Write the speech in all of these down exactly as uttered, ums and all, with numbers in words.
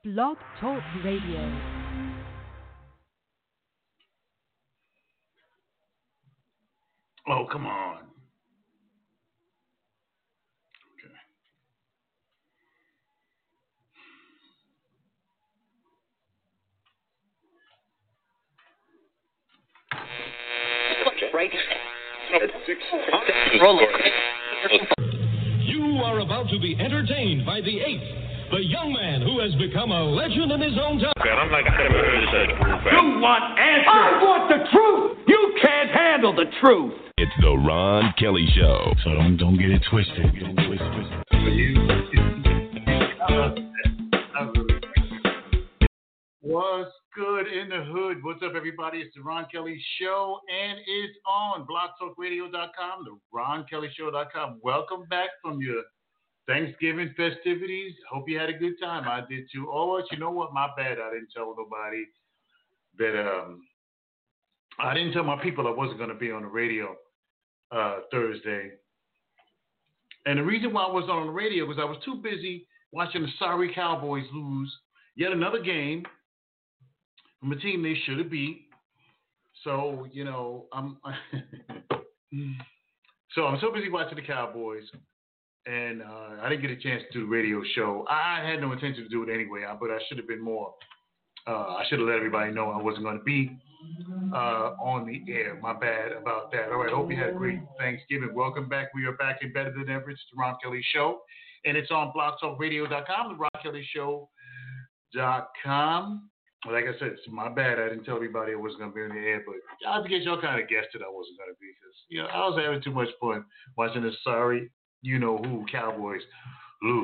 Blog Talk Radio. Oh, come on. Okay. Right. You are about to be entertained by the eighth, the young man who has become a legend in his own time. I'm like, I never heard of such proof. You want answers? I want the truth. You can't handle the truth. It's the Ron Kelly Show. So don't, don't get it twisted. Get it twisted. What's good in the hood? What's up, everybody? It's the Ron Kelly Show, and it's on blog talk radio dot com, the ron kelly show dot com. Welcome back from your Thanksgiving festivities. Hope you had a good time. I did too. Oh, you know what? My bad. I didn't tell nobody that. Um, I didn't tell my people I wasn't going to be on the radio uh, Thursday. And the reason why I wasn't on the radio was I was too busy watching the sorry Cowboys lose yet another game from a team they should have beat. So, you know, I'm so I'm so busy watching the Cowboys, and uh, I didn't get a chance to do the radio show. I had no intention to do it anyway, but I should have been more. Uh, I should have let everybody know I wasn't going to be uh, on the air. My bad about that. All right, hope you had a great Thanksgiving. Welcome back. We are back and better than ever. It's the Ron Kelly Show, and it's on blog talk radio dot com, the ron kelly show dot com. Like I said, it's my bad. I didn't tell everybody I wasn't going to be on the air, but I guess y'all kind of guessed it I wasn't going to be because, you know, I was having too much fun watching the sorry, you-know-who Cowboys lose.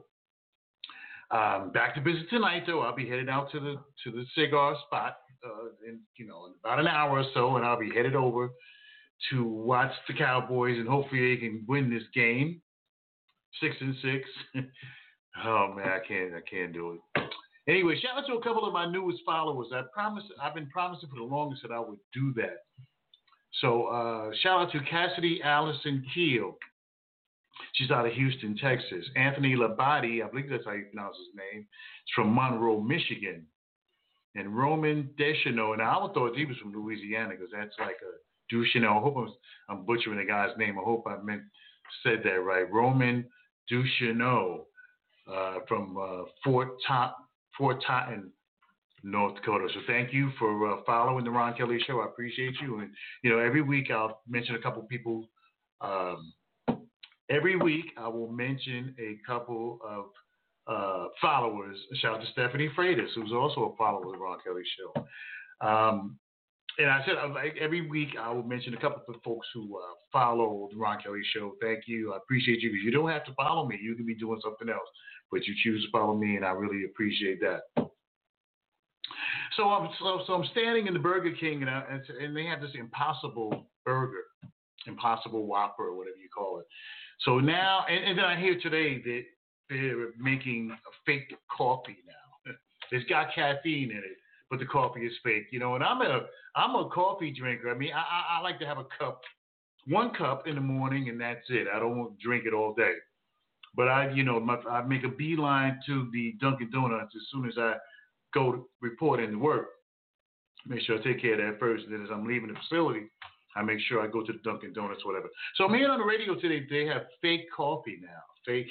Um, back to business tonight, though. I'll be headed out to the to the cigar spot uh, in, you know, in about an hour or so, and I'll be headed over to watch the Cowboys, and hopefully they can win this game, six and six. Oh man, I can't, I can't do it. Anyway, shout out to a couple of my newest followers. I promised, I've been promising for the longest that I would do that. So uh, shout out to Cassidy Allison Keel. She's out of Houston, Texas. Anthony Labate, I believe that's how you pronounce his name. He's from Monroe, Michigan. And Roman Deschanel, and I would thought he was from Louisiana because that's like a Duchesneau. I hope I'm, I'm butchering the guy's name. I hope I meant said that right. Roman Duchesneau uh, from uh, Fort Top. Fort Totten, North Dakota. So thank you for uh, following the Ron Kelly Show. I appreciate you. And, you know, every week I'll mention a couple people. Um, every week I will mention a couple of uh, followers. Shout out to Stephanie Freitas, who's also a follower of the Ron Kelly Show. Um, and I said like, every week I will mention a couple of folks who uh, follow the Ron Kelly Show. Thank you. I appreciate you because you don't have to follow me. You can be doing something else. But you choose to follow me, and I really appreciate that. So I'm so, so I'm standing in the Burger King, and, I, and they have this Impossible Burger, Impossible Whopper, or whatever you call it. So now, and, and then I hear today that they're making a fake coffee now. It's got caffeine in it, but the coffee is fake. You know, and I'm a I'm a coffee drinker. I mean, I, I, I like to have a cup, one cup in the morning, and that's it. I don't want to drink it all day. But I, you know, my, I make a beeline to the Dunkin' Donuts as soon as I go to report into work. Make sure I take care of that first. And then as I'm leaving the facility, I make sure I go to the Dunkin' Donuts, whatever. So I'm hearing on the radio today, they have fake coffee now. Fake,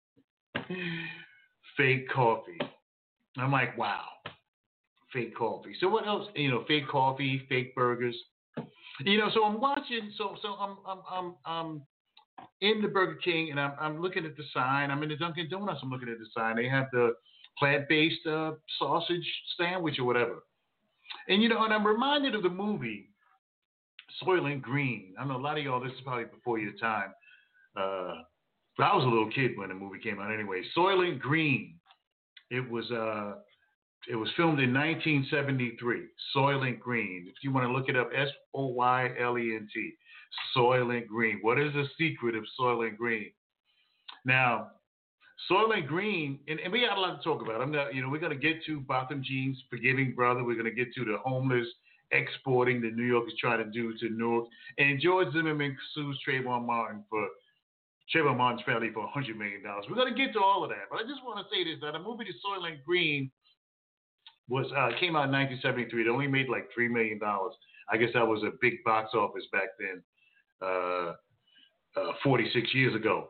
fake coffee. I'm like, wow, fake coffee. So what else? You know, fake coffee, fake burgers. You know, so I'm watching. So so I'm I'm I'm. I'm in the Burger King, and I'm, I'm looking at the sign. I'm in the Dunkin' Donuts. I'm looking at the sign. They have the plant-based uh, sausage sandwich or whatever. And, you know, and I'm reminded of the movie Soylent Green. I know a lot of y'all, this is probably before your time. Uh, but I was a little kid when the movie came out anyway. Soylent Green. It was uh, it was filmed in nineteen seventy-three. Soylent Green. If you want to look it up, S O Y L E N T. Soylent Green. What is the secret of Soylent Green? Now, Soylent Green, and, and we got a lot to talk about. I'm not, you know, we're going to get to Botham Jean's Forgiving Brother. We're going to get to the homeless exporting that New York is trying to do to Newark, and George Zimmerman sues Trayvon Martin for Trayvon Martin's family for one hundred million dollars. We're going to get to all of that. But I just want to say this, that the movie The Soylent Green was uh, came out in nineteen seventy-three. It only made like three million dollars. I guess that was a big box office back then, uh, uh, forty-six years ago.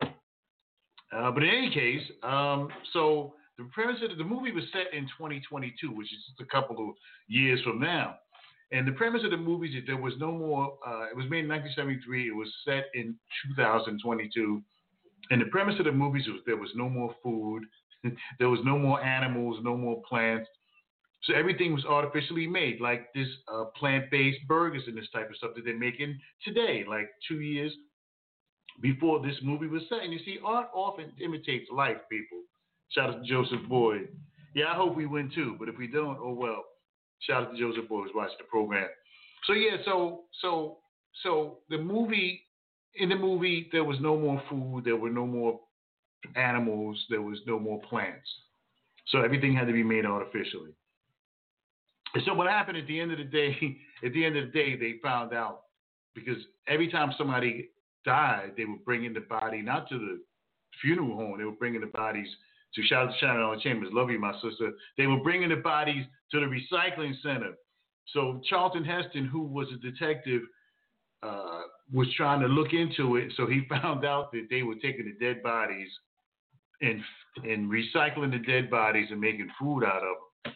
Uh, but in any case, um, so the premise of the, the movie was set in twenty twenty-two, which is just a couple of years from now. And the premise of the movie is that there was no more, uh, it was made in nineteen seventy-three, it was set in two thousand twenty-two. And the premise of the movies was there was no more food, there was no more animals, no more plants. So everything was artificially made, like this uh, plant-based burgers and this type of stuff that they're making today, like two years before this movie was set. And you see, art often imitates life, people. Shout out to Joseph Boyd. Yeah, I hope we win too, but if we don't, oh well. Shout out to Joseph Boyd who's watching the program. So yeah, so so so the movie, in the movie, there was no more food, there were no more animals, there was no more plants. So everything had to be made artificially. And so what happened at the end of the day, at the end of the day, they found out, because every time somebody died, they were bringing the body, not to the funeral home, they were bringing the bodies to, shout out to Shannon Allen Chambers, love you, my sister. They were bringing the bodies to the recycling center. So Charlton Heston, who was a detective, uh, was trying to look into it. So he found out that they were taking the dead bodies and and recycling the dead bodies and making food out of them.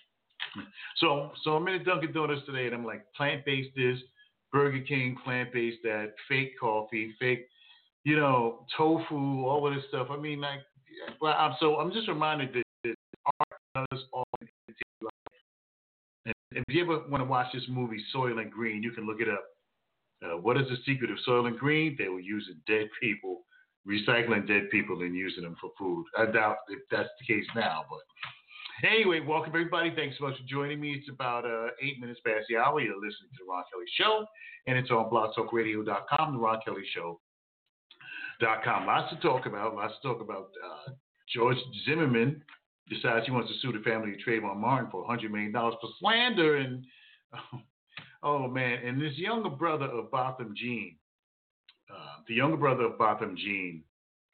So, so I'm in Dunkin' Donuts today, and I'm like, plant-based this, Burger King, plant-based that, fake coffee, fake, you know, tofu, all of this stuff. I mean, like, well, I'm so I'm just reminded that, that art does all imitate life. And if you ever want to watch this movie, Soylent Green, you can look it up. Uh, what is the secret of Soylent Green? They were using dead people, recycling dead people, and using them for food. I doubt if that's the case now, but. Anyway, welcome everybody. Thanks so much for joining me. It's about uh, eight minutes past the hour. You're listening to The Ron Kelly Show, and it's on blog talk radio dot com, the ron kelly show dot com. Lots to talk about. Lots to talk about. Uh, George Zimmerman decides he wants to sue the family of Trayvon Martin for one hundred million dollars for slander. And, oh, oh, man, and this younger brother of Botham Jean, uh, the younger brother of Botham Jean,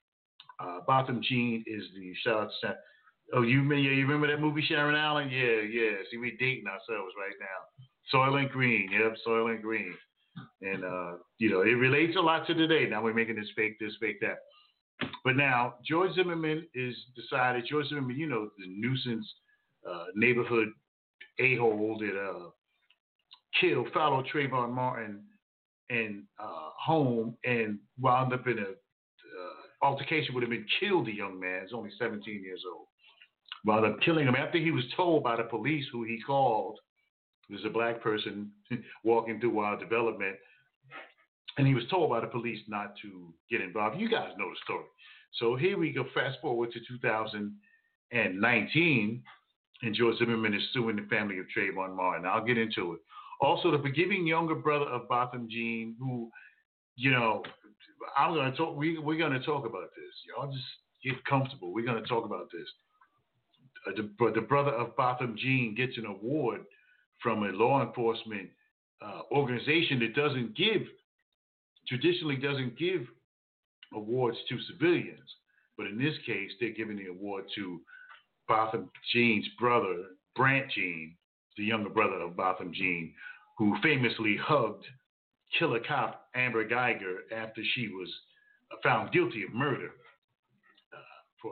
uh, Botham Jean is the, shout out to Oh, you, yeah, you remember that movie, Sharon Allen? Yeah, yeah. See, we're dating ourselves right now. Soylent Green. Yep, Soylent Green. And, uh, you know, it relates a lot to today. Now we're making this fake this, fake that. But now, George Zimmerman is decided, George Zimmerman, you know, the nuisance uh, neighborhood a-hole that uh, killed, followed Trayvon Martin and uh, home and wound up in a uh, altercation with him and killed the young man. He's only seventeen years old. Wound up killing him after he was told by the police, who he called, there's a black person walking through Wild Development, and he was told by the police not to get involved. You guys know the story. So here we go, fast forward to two thousand nineteen, and George Zimmerman is suing the family of Trayvon Martin. I'll get into it. Also, the forgiving younger brother of Botham Jean, who, you know, I'm going to talk, we, we're going to talk about this. Y'all just get comfortable. We're going to talk about this. Uh, the, the brother of Botham Jean gets an award from a law enforcement uh, organization that doesn't give, traditionally doesn't give awards to civilians. But in this case, they're giving the award to Botham Jean's brother, Brant Jean, the younger brother of Botham Jean, who famously hugged killer cop Amber Geiger after she was found guilty of murder uh, for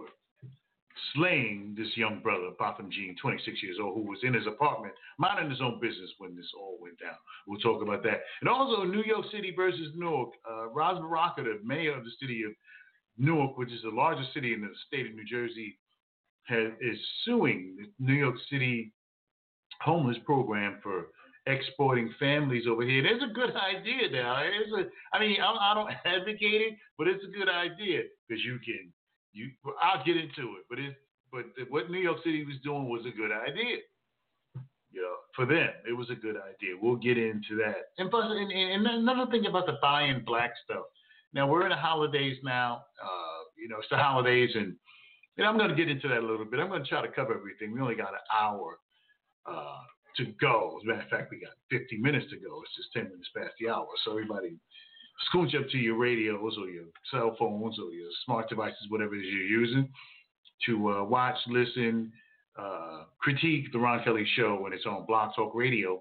slaying this young brother, Botham Jean, twenty-six years old, who was in his apartment, minding his own business when this all went down. We'll talk about that. And also, New York City versus Newark. Uh, Ras Baraka, the mayor of the city of Newark, which is the largest city in the state of New Jersey, has, is suing the New York City homeless program for exporting families over here. There's a good idea now. It's a, I mean, I, I don't advocate it, but it's a good idea because you can. You, I'll get into it, but it, but what New York City was doing was a good idea. You know, for them, it was a good idea. We'll get into that. And plus, and, and another thing about the buying black stuff. Now we're in the holidays now. Uh, you know, it's the holidays, and you know, I'm going to get into that a little bit. I'm going to try to cover everything. We only got an hour uh, to go. As a matter of fact, we got fifty minutes to go. It's just ten minutes past the hour. So everybody, scooch up to your radios or your cell phones or your smart devices, whatever it is you're using, to uh, watch, listen, uh, critique The Ron Kelly Show when it's on blog talk radio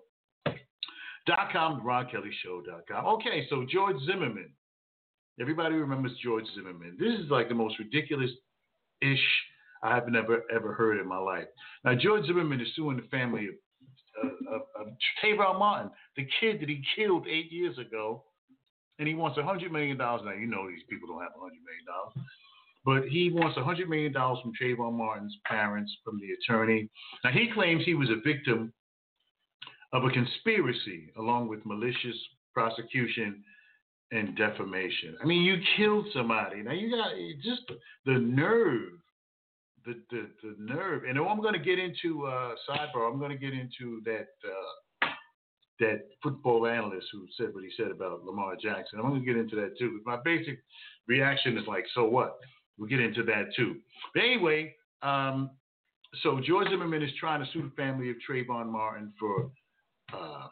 dot com, the ron kelly show dot com. Okay, so George Zimmerman. Everybody remembers George Zimmerman. This is like the most ridiculous-ish I have never, ever heard in my life. Now, George Zimmerman is suing the family of, of, of Trayvon Martin, the kid that he killed eight years ago, and he wants one hundred million dollars. Now, you know these people don't have one hundred million dollars. But he wants one hundred million dollars from Trayvon Martin's parents, from the attorney. Now, he claims he was a victim of a conspiracy along with malicious prosecution and defamation. I mean, you killed somebody. Now, you got just the nerve, the the, the nerve. And I'm going to get into, uh, sidebar, I'm going to get into that uh, that football analyst who said what he said about Lamar Jackson. I'm going to get into that too. My basic reaction is like, so what? We'll get into that too. But anyway, um, so George Zimmerman is trying to sue the family of Trayvon Martin for, uh,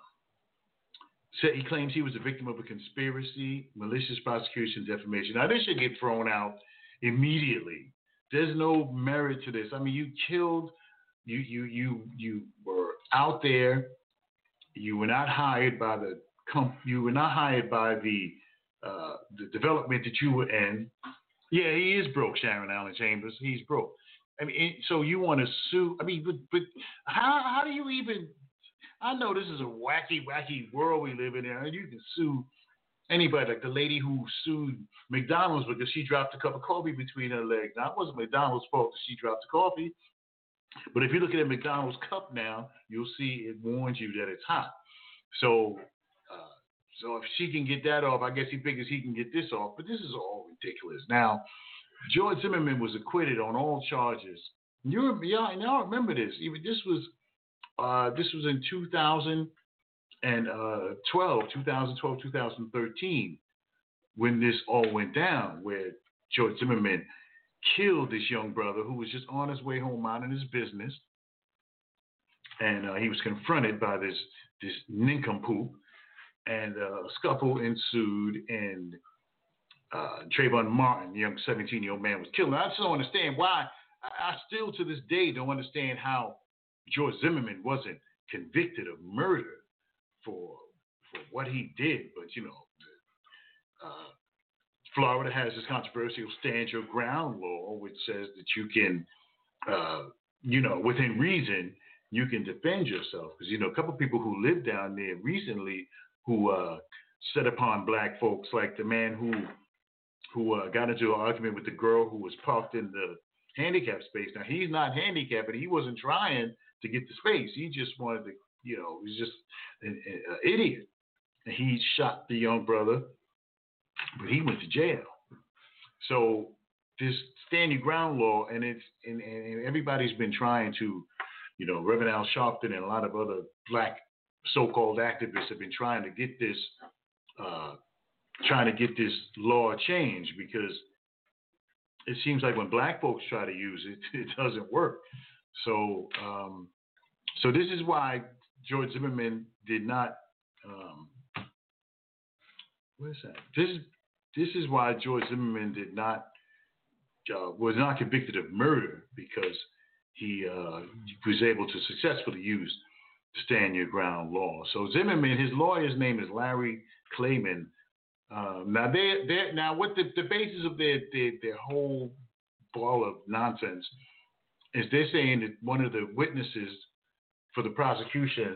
said he claims he was a victim of a conspiracy, malicious prosecution, defamation. Now, this should get thrown out immediately. There's no merit to this. I mean, you killed, you you you you were out there. You were not hired by the comp- you were not hired by the uh, the development that you were in. Yeah, he is broke, Sharon Allen Chambers. He's broke. I mean, it, so you want to sue? I mean, but, but how how do you even? I know this is a wacky, wacky world we live in, and you can sue anybody. Like the lady who sued McDonald's because she dropped a cup of coffee between her legs. Now, it wasn't McDonald's fault that she dropped the coffee. But if you look at a McDonald's cup now, you'll see it warns you that it's hot. So, uh, so if she can get that off, I guess he figures he can get this off. But this is all ridiculous. Now, George Zimmerman was acquitted on all charges. You, y'all, y'all remember this? Even this was, uh, this was in two thousand twelve, two thousand twelve, two thousand thirteen, when this all went down, where George Zimmerman killed this young brother who was just on his way home minding his business, and uh, he was confronted by this this nincompoop, and uh, a scuffle ensued, and uh, Trayvon Martin, the young seventeen-year-old man, was killed. Now, I just don't understand why. I, I still to this day don't understand how George Zimmerman wasn't convicted of murder for for what he did, but you know. Uh, Florida has this controversial stand your ground law, which says that you can, uh, you know, within reason, you can defend yourself. Because, you know, a couple of people who lived down there recently who uh, set upon black folks, like the man who who uh, got into an argument with the girl who was parked in the handicapped space. Now, he's not handicapped, but he wasn't trying to get the space. He just wanted to, you know, he's just an, an idiot. And he shot the young brother. But he went to jail. So this stand your ground law, and it's and, and everybody's been trying to, you know, Reverend Al Sharpton and a lot of other black so-called activists have been trying to get this, uh, trying to get this law changed, because it seems like when black folks try to use it, it doesn't work. So, um, so this is why George Zimmerman did not. Um, What is that? This is this is why George Zimmerman did not uh, was not convicted of murder, because he uh, was able to successfully use the stand your ground law. So Zimmerman, his lawyer's name is Larry Klayman. Uh, now they they now what the, the basis of their, their their whole ball of nonsense is they're saying that one of the witnesses for the prosecution.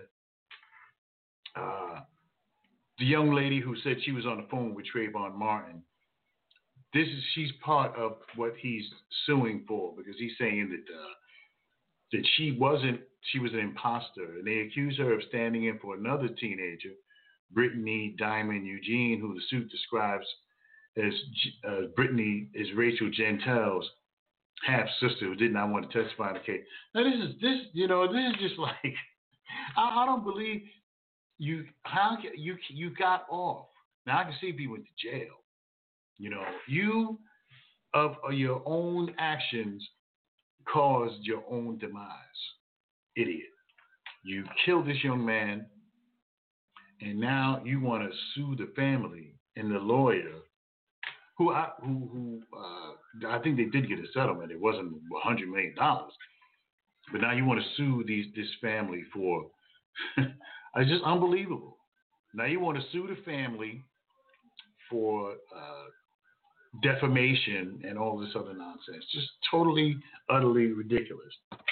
Uh, The young lady who said she was on the phone with Trayvon Martin, this is she's part of what he's suing for, because he's saying that uh, that she wasn't she was an imposter, and they accuse her of standing in for another teenager, Brittany Diamond Eugene, who the suit describes as uh, Brittany is Rachel Gentel's half sister who did not want to testify in the case. Now this is this you know this is just like I, I don't believe. You how you you got off. Now I can see if he went to jail. You know, you of your own actions caused your own demise. Idiot. You killed this young man, and now you want to sue the family and the lawyer, who I who who uh, I think they did get a settlement. It wasn't a hundred million dollars, but now you want to sue these this family for it's just unbelievable. Now you want to sue the family for uh, defamation and all this other nonsense. Just totally, utterly ridiculous.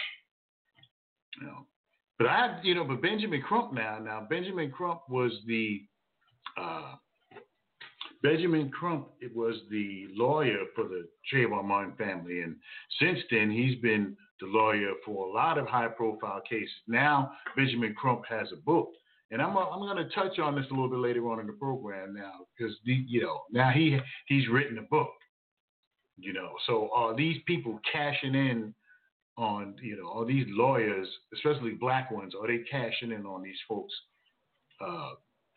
You know, but I, you know, but Benjamin Crump now, now Benjamin Crump was the, uh, Benjamin Crump, it was the lawyer for the Trayvon Martin family. And since then, he's been the lawyer for a lot of high profile cases. Now, Benjamin Crump has a book. And I'm, I'm going to touch on this a little bit later on in the program now, because, you know, now he he's written a book, you know. So are these people cashing in on, you know, are these lawyers, especially black ones, are they cashing in on these folks' uh,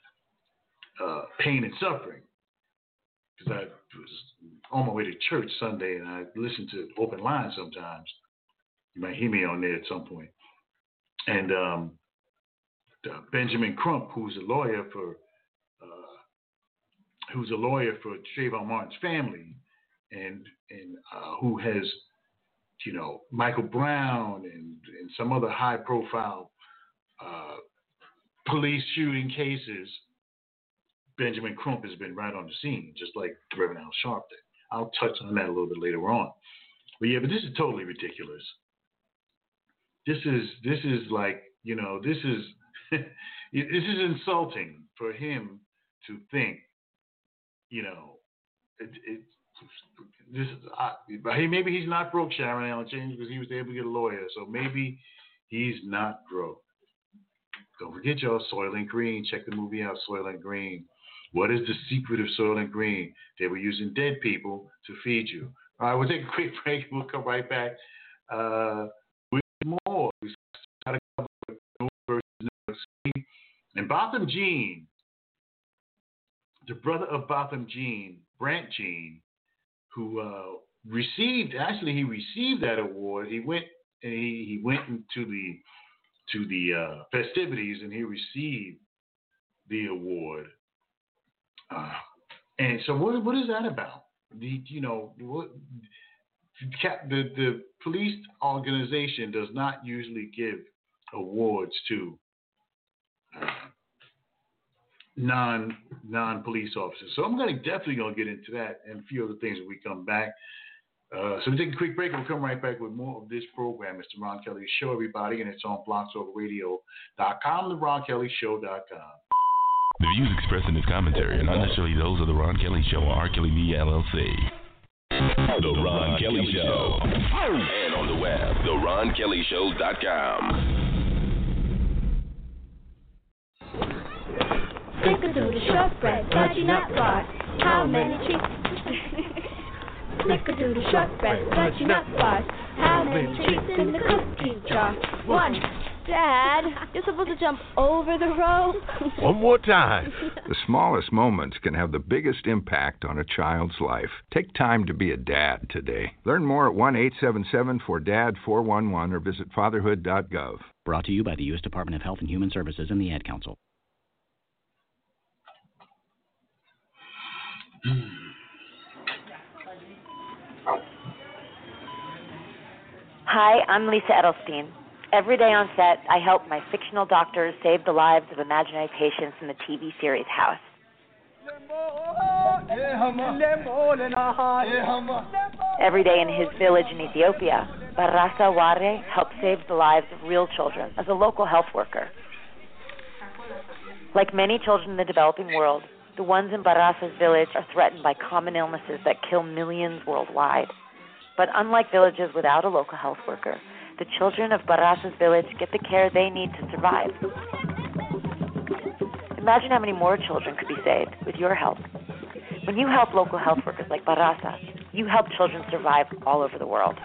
uh, pain and suffering? Because I was on my way to church Sunday and I listened to Open Line sometimes. You might hear me on there at some point. And um, uh, Benjamin Crump, who's a lawyer for uh, who's a lawyer for Trayvon Martin's family, and and uh, who has, you know, Michael Brown and, and some other high-profile uh, police shooting cases. Benjamin Crump has been right on the scene, just like Reverend Al Sharpton. I'll touch on that a little bit later on. But yeah, but this is totally ridiculous. This is this is like, you know, this is this is insulting for him to think, you know, it, it this is uh, hey, maybe he's not broke, Sharon Allen James, because he was able to get a lawyer. So maybe he's not broke. Don't forget, y'all, Soylent Green. Check the movie out, Soylent Green. What is the secret of Soylent Green? They were using dead people to feed you. All right, we'll take a quick break. We'll come right back uh, with more. We got to cover North versus North City. And Botham Jean, the brother of Botham Jean, Brant Jean, who uh, received, actually he received that award. He went and he, he went into the to the uh, festivities and he received the award. Uh, and so what what is that about? The you know what the the police organization does not usually give awards to uh, non non police officers. So I'm going to definitely going to get into that and a few other things when we come back. Uh, so we take a quick break and we'll come right back with more of this program. It's the Ron Kelly Show, everybody, and it's on blog talk radio dot com, the ron kelly show dot com. The views expressed in this commentary are not necessarily those of the Ron Kelly Show or R. Kelly Media L L C. The Ron Kelly Show. And on the web, the ron kelly show dot com. Snickerdoodle shortbread, fudgy nut bar. How many treats? Snickerdoodle shortbread, fudgy nut bars. How many treats in the cookie jar? One. Dad, you're supposed to jump over the rope. One more time. The smallest moments can have the biggest impact on a child's life. Take time to be a dad today. Learn more at one eight seven seven four D A D four one one or visit fatherhood dot gov. Brought to you by the U S Department of Health and Human Services and the Ad Council. Hi, I'm Lisa Edelstein. Every day on set, I help my fictional doctors save the lives of imaginary patients in the T V series House. Every day in his village in Ethiopia, Barasa Ware helps save the lives of real children as a local health worker. Like many children in the developing world, the ones in Barasa's village are threatened by common illnesses that kill millions worldwide. But unlike villages without a local health worker, the children of Barasa's village get the care they need to survive. Imagine how many more children could be saved with your help. When you help local health workers like Barasa, you help children survive all over the world.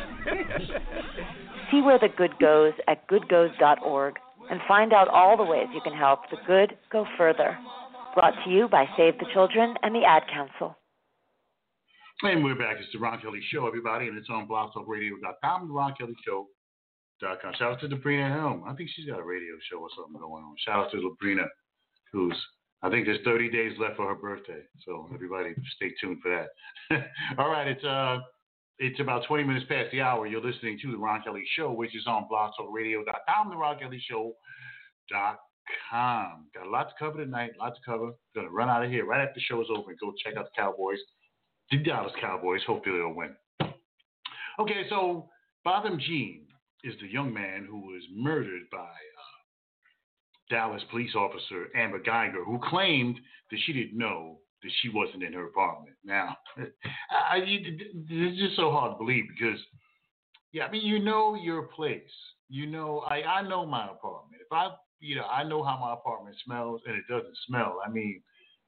See where the good goes at good goes dot org and find out all the ways you can help the good go further. Brought to you by Save the Children and the Ad Council. And we're back. It's the Ron Kelly Show, everybody, and it's on blog talk radio dot com, the ron kelly show dot com. Shout out to Sabrina Helm. I think she's got a radio show or something going on. Shout out to Sabrina, who's I think there's thirty days left for her birthday, so everybody stay tuned for that. All right, it's uh, it's about twenty minutes past the hour. You're listening to the Ron Kelly Show, which is on blog talk radio dot com, the Ron Kelly Show dot com. Got a lot to cover tonight, a lot to cover. Gonna run out of here right after the show is over and go check out the Cowboys, the Dallas Cowboys. Hopefully they'll win. Okay, so Botham Jean is the young man who was murdered by uh, Dallas police officer Amber Geiger, who claimed that she didn't know that she wasn't in her apartment. Now, I, I, it's just so hard to believe because, yeah, I mean, you know your place. You know, I, I know my apartment. If I, you know, I know how my apartment smells, and it doesn't smell. I mean,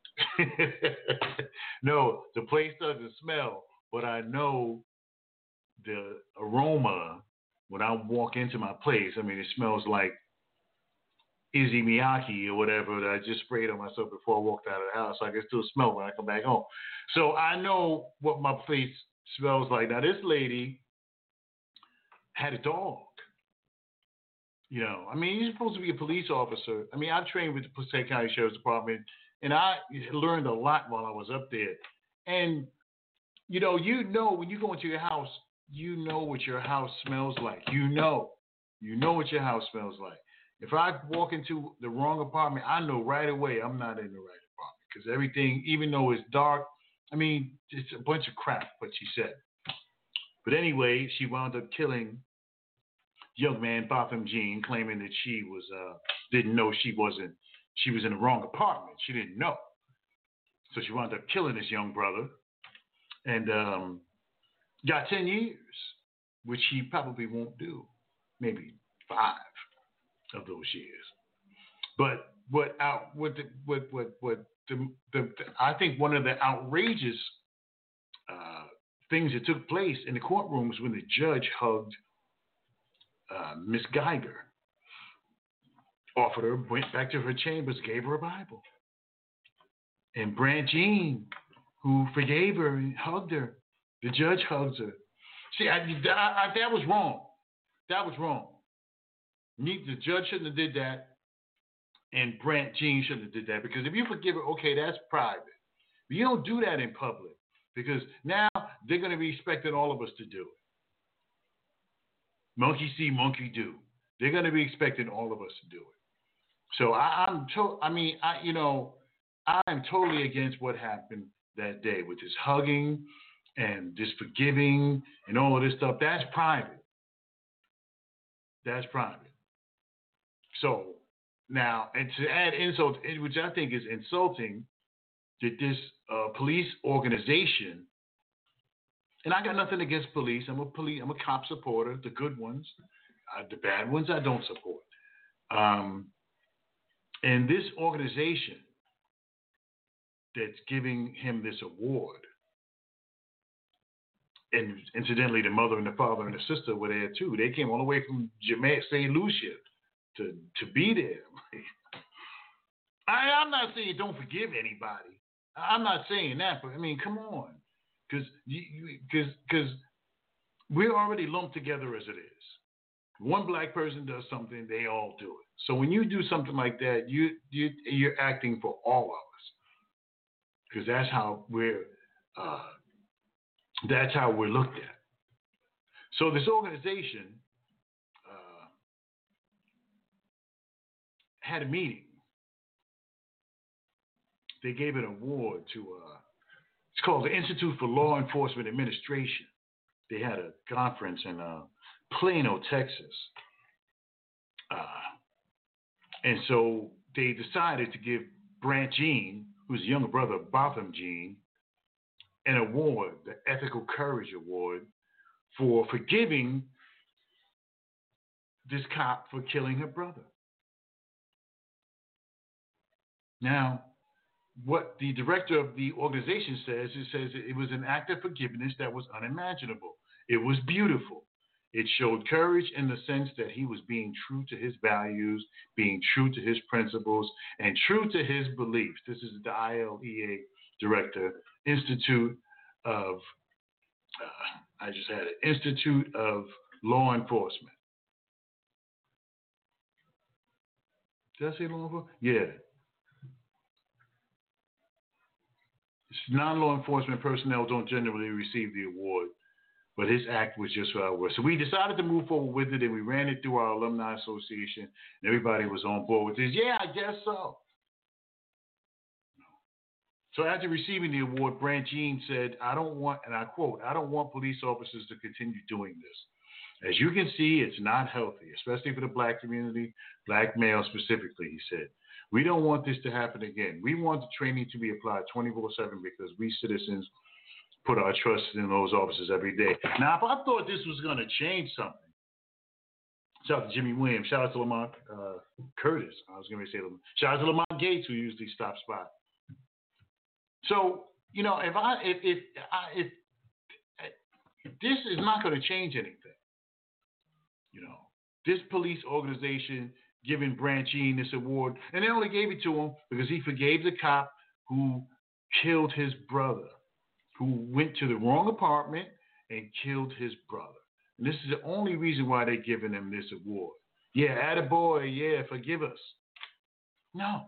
no, the place doesn't smell, but I know the aroma when I walk into my place. I mean, it smells like Izzy Miyake or whatever that I just sprayed on myself before I walked out of the house. So I can still smell when I come back home. So I know what my place smells like. Now, this lady had a dog. You know, I mean, you're supposed to be a police officer. I mean, I trained with the Passaic County Sheriff's Department, and I learned a lot while I was up there. And, you know, you know, when you go into your house, you know what your house smells like. You know. You know what your house smells like. If I walk into the wrong apartment, I know right away I'm not in the right apartment because everything, even though it's dark, I mean, it's a bunch of crap, what she said. But anyway, she wound up killing young man Botham Jean, claiming that she was uh, didn't know she wasn't she was in the wrong apartment. She didn't know, so she wound up killing this young brother, and um, got ten years, which he probably won't do, maybe five of those years. But what out what the, what what what the, the, the I think one of the outrageous uh, things that took place in the courtroom was when the judge hugged Uh, Miss Geiger, offered her, went back to her chambers, gave her a Bible. And Brandt Jean, who forgave her and hugged her, the judge hugs her. See, I, I, I, that was wrong. That was wrong. The judge shouldn't have did that, and Brandt Jean shouldn't have did that, because if you forgive her, okay, that's private. But you don't do that in public, because now they're going to be expecting all of us to do it. Monkey see, monkey do. They're going to be expecting all of us to do it. So I, I'm, to, I mean, I, you know, I'm totally against what happened that day with this hugging and this forgiving and all of this stuff. That's private. That's private. So now, and to add insult, which I think is insulting, that this uh, police organization. And I got nothing against police. I'm a police. I'm a cop supporter. The good ones, uh, the bad ones, I don't support. Um, and this organization that's giving him this award, and incidentally, the mother and the father and the sister were there too. They came all the way from Jamaica, Saint Lucia, to to be there. I, I'm not saying don't forgive anybody. I'm not saying that, but I mean, come on. Because because because we're already lumped together as it is. One black person does something, they all do it. So when you do something like that, you you you're acting for all of us. Because that's how we're uh, that's how we're looked at. So this organization uh, had a meeting. They gave an award to. Uh, It's called the Institute for Law Enforcement Administration. They had a conference in uh, Plano, Texas. Uh, and so they decided to give Brandt Jean, who's the younger brother of Botham Jean, an award, the Ethical Courage Award, for forgiving this cop for killing her brother. Now, what the director of the organization says, it says it was an act of forgiveness that was unimaginable. It was beautiful. It showed courage in the sense that he was being true to his values, being true to his principles, and true to his beliefs. This is the I L E A director, Institute of, uh, I just had it, Institute of Law Enforcement. Did I say law enforcement? Yeah. Non-law enforcement personnel don't generally receive the award, but his act was just what I was. So we decided to move forward with it, and we ran it through our alumni association, and everybody was on board with this. Yeah, I guess so. So after receiving the award, Brandt Jean said, I don't want, and I quote, I don't want police officers to continue doing this. As you can see, it's not healthy, especially for the black community, black males specifically, he said. We don't want this to happen again. We want the training to be applied twenty-four seven because we citizens put our trust in those officers every day. Now, if I thought this was going to change something, shout out to Jimmy Williams, shout out to Lamont uh, Curtis, I was going to say, shout out to Lamont Gates, who usually stops by. So, you know, if I if if, I, if, if this is not going to change anything, you know, this police organization giving Brandt Jean this award, and they only gave it to him because he forgave the cop who killed his brother, who went to the wrong apartment and killed his brother. And this is the only reason why they're giving him this award. Yeah, attaboy, yeah, forgive us. No.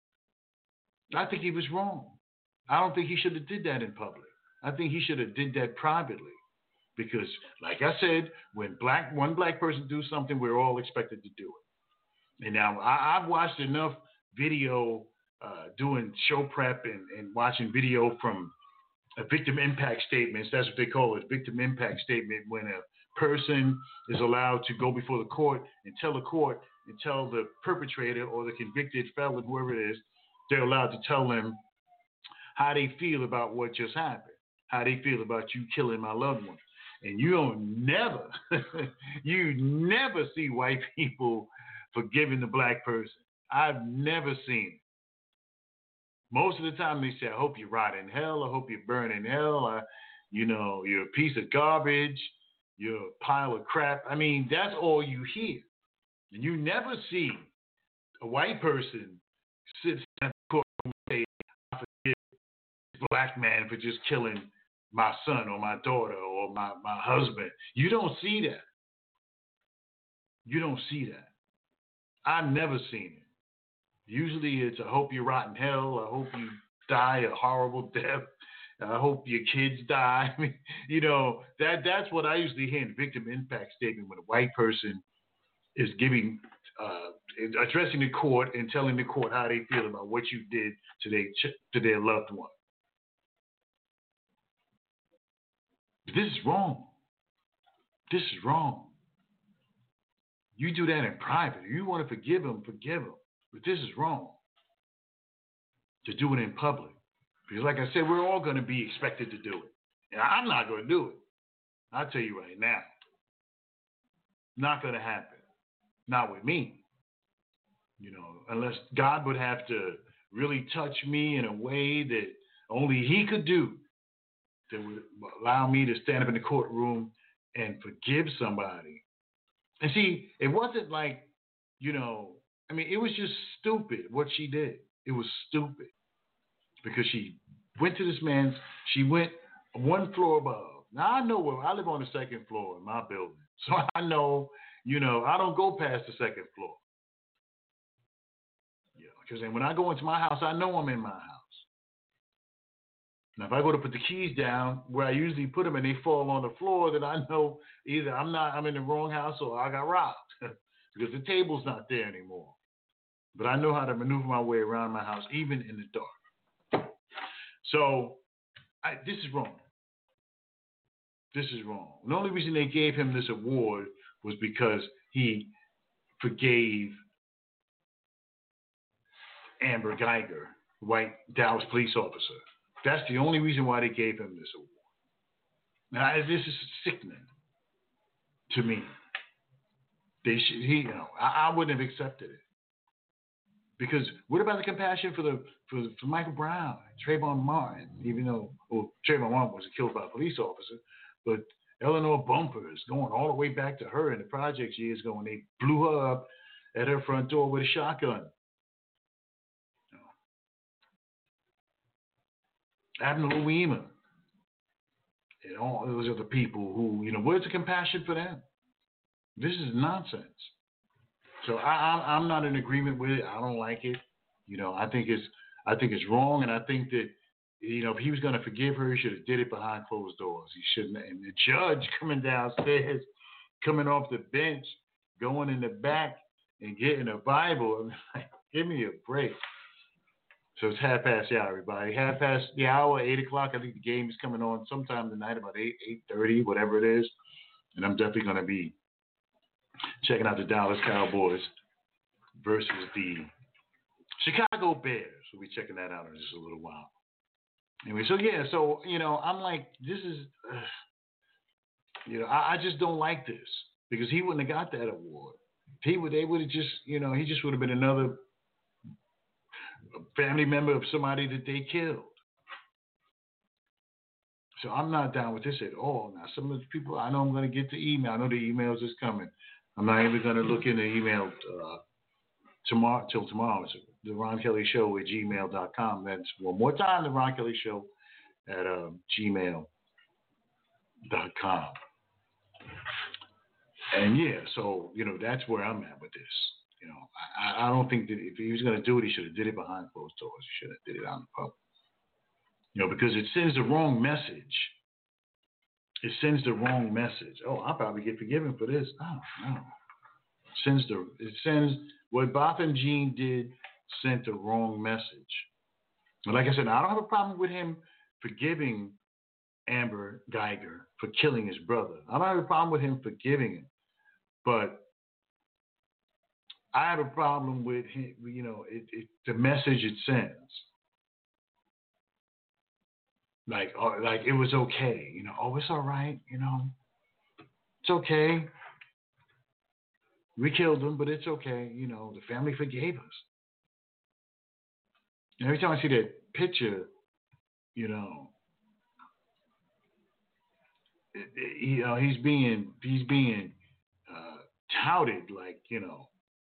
I think he was wrong. I don't think he should have did that in public. I think he should have did that privately. Because, like I said, when black one black person do something, we're all expected to do it. And now I, I've watched enough video uh, doing show prep and, and watching video from a victim impact statements. That's what they call it, victim impact statement, when a person is allowed to go before the court and tell the court and tell the perpetrator or the convicted felon, whoever it is, they're allowed to tell them how they feel about what just happened, how they feel about you killing my loved one. And you don't never, you never see white people forgiving the black person. I've never seen it. Most of the time they say, I hope you rot in hell. I hope you burn in hell. I, you know, you're a piece of garbage. You're a pile of crap. I mean, that's all you hear. And you never see a white person sit at the court and say, I forgive this black man for just killing my son or my daughter or my, my husband. You don't see that. You don't see that. I've never seen it. Usually it's, I hope you rot in hell. I hope you die a horrible death. I hope your kids die. I mean, you know, that that's what I usually hear in victim impact statement when a white person is giving, uh, addressing the court and telling the court how they feel about what you did to their, to their loved one. This is wrong. This is wrong. You do that in private. You want to forgive them, forgive them. But this is wrong. To do it in public. Because like I said, we're all going to be expected to do it. And I'm not going to do it. I'll tell you right now. Not going to happen. Not with me. You know, unless God would have to really touch me in a way that only He could do, that would allow me to stand up in the courtroom and forgive somebody. And see, it wasn't like, you know, I mean, it was just stupid what she did. It was stupid. Because she went to this man's, she went one floor above. Now, I know where, I live on the second floor in my building. So I know, you know, I don't go past the second floor. Yeah, because when I go into my house, I know I'm in my house. Now, if I go to put the keys down where I usually put them and they fall on the floor, then I know either I'm not, I'm in the wrong house or I got robbed because the table's not there anymore. But I know how to maneuver my way around my house, even in the dark. So, I, this is wrong. This is wrong. The only reason they gave him this award was because he forgave Amber Geiger, white Dallas police officer. That's the only reason why they gave him this award. Now, this is sickening to me. They should, he, you know, I, I wouldn't have accepted it. Because what about the compassion for the for, for Michael Brown, Trayvon Martin, even though well, Trayvon Martin was killed by a police officer, but Eleanor Bumpers, going all the way back to her in the projects years ago when they blew her up at her front door with a shotgun. You know. Abner Louima and all those other people who, you know, where's the compassion for them? This is nonsense. So I, I'm not in agreement with it. I don't like it. You know, I think it's I think it's wrong, and I think that you know, if he was going to forgive her, he should have did it behind closed doors. He shouldn't. And the judge coming downstairs, coming off the bench, going in the back and getting a Bible. I'm like, give me a break. So it's half past the hour, everybody. Half past the hour, eight o'clock. I think the game is coming on sometime tonight, about eight, eight thirty, whatever it is. And I'm definitely going to be checking out the Dallas Cowboys versus the Chicago Bears. We'll be checking that out in just a little while. Anyway, so yeah, so, you know, I'm like, this is, uh, you know, I, I just don't like this because he wouldn't have got that award. He would, they would have just, you know, he just would have been another family member of somebody that they killed. So I'm not down with this at all. Now, some of the people, I know I'm going to get the email. I know the emails is coming. I'm not even going to look in the email uh, tomorrow till tomorrow. It's the Ron Kelly Show at gmail dot com. That's one more time, the Ron Kelly Show at uh, gmail dot com. And yeah, so, you know, that's where I'm at with this. You know, I, I don't think that if he was going to do it, he should have did it behind closed doors. He should have did it out in public. You know, because it sends the wrong message. It sends the wrong message. Oh, I'll probably get forgiven for this. Oh, no. It sends the, it sends, what Botham Jean did sent the wrong message. And like I said, I don't have a problem with him forgiving Amber Geiger for killing his brother. I don't have a problem with him forgiving him. But I have a problem with him, you know, it, it, the message it sends. Like, oh, like it was okay, you know. Oh, it's all right, you know. It's okay. We killed him, but it's okay, you know. The family forgave us. And every time I see that picture, you know, it, it, you know, he's being he's being uh, touted like, you know.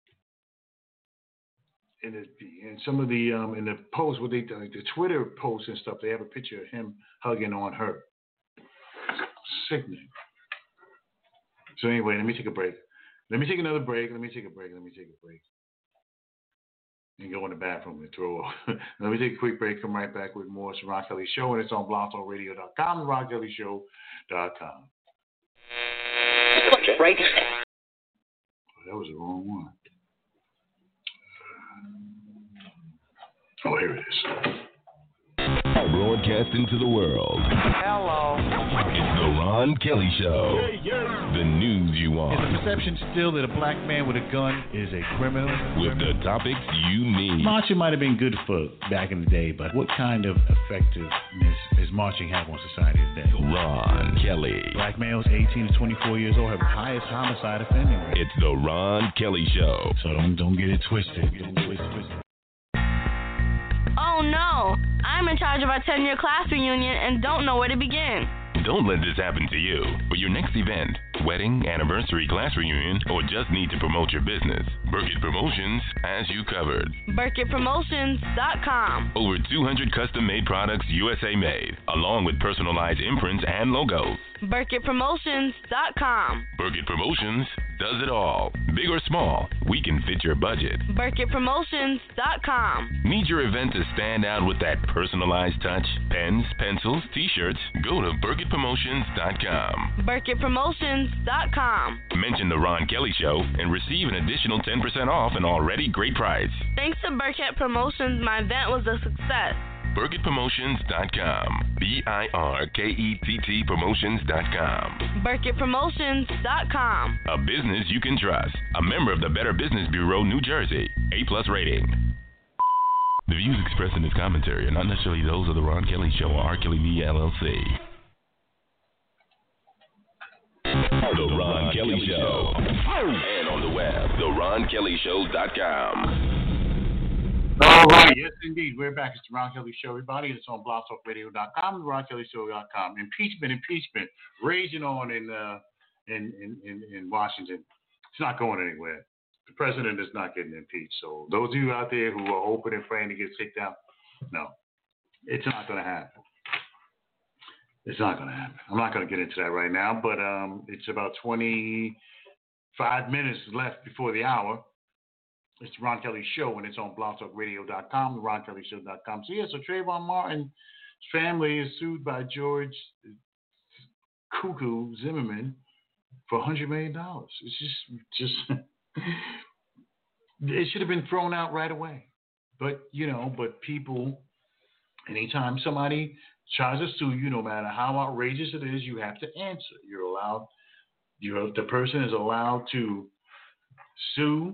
In, the, in some of the um, in the posts, what they like the Twitter posts and stuff, they have a picture of him hugging on her. Sickening. So anyway, let me take a break. Let me take another break. Let me take a break. Let me take a break. And go in the bathroom and throw up. Let me take a quick break. Come right back with more. It's the Ron Kelly Show, and it's on blog talk radio dot com, the ron kelly show dot com. Right. Oh, that was the wrong one. Oh, here it is. Broadcasting to the world. Hello. It's the Ron Kelly Show. Yeah, yeah. The news you want. Is the perception still that a black man with a gun is a criminal? With the topics you need. Marching might have been good for back in the day, but what kind of effectiveness is marching have on society today? Ron Kelly. Black males eighteen to twenty-four years old have the highest homicide offending rate. It's the Ron Kelly Show. So don't, don't get it twisted. Don't get it twisted. Oh no, I'm in charge of our ten-year class reunion and don't know where to begin. Don't let this happen to you. For your next event, wedding, anniversary, class reunion, or just need to promote your business, Burkett Promotions has you covered. Burkett Promotions dot com. Over two hundred custom-made products U S A made, along with personalized imprints and logos. Burkett Promotions dot com. Burkett Promotions does it all. Big or small, we can fit your budget. Burkett Promotions dot com. Need your event to stand out with that personalized touch? Pens, pencils, t-shirts? Go to Burkett Promotions dot com. Burkett Promotions dot com. Mention the Ron Kelly Show and receive an additional ten percent off an already great price. Thanks to Burkett Promotions, my event was a success. Burkett Promotions dot com. B I R K E T T Promotions dot com. Burkett Promotions dot com. A business you can trust. A member of the Better Business Bureau, New Jersey. A plus rating. The views expressed in this commentary are not necessarily those of the Ron Kelly Show or R. Kelly Media, L L C. The Ron Kelly Show. And on the web, the ron kelly show dot com. All right, yes, indeed. We're back. It's the Ron Kelly Show, everybody. It's on blog talk radio dot com, the ron kelly show dot com. Impeachment, impeachment, raging on in, uh, in, in, in, in Washington. It's not going anywhere. The president is not getting impeached. So those of you out there who are hoping and praying to get kicked out, no, it's not going to happen. It's not going to happen. I'm not going to get into that right now, but um, it's about twenty-five minutes left before the hour. It's the Ron Kelly Show, and it's on blog talk radio dot com, the ron kelly show dot com. So, yeah, so Trayvon Martin family is sued by George Cuckoo Zimmerman for one hundred million dollars. It's just, just it should have been thrown out right away. But, you know, but people, anytime somebody tries to sue you, no matter how outrageous it is, you have to answer. You're allowed, you're, the person is allowed to sue.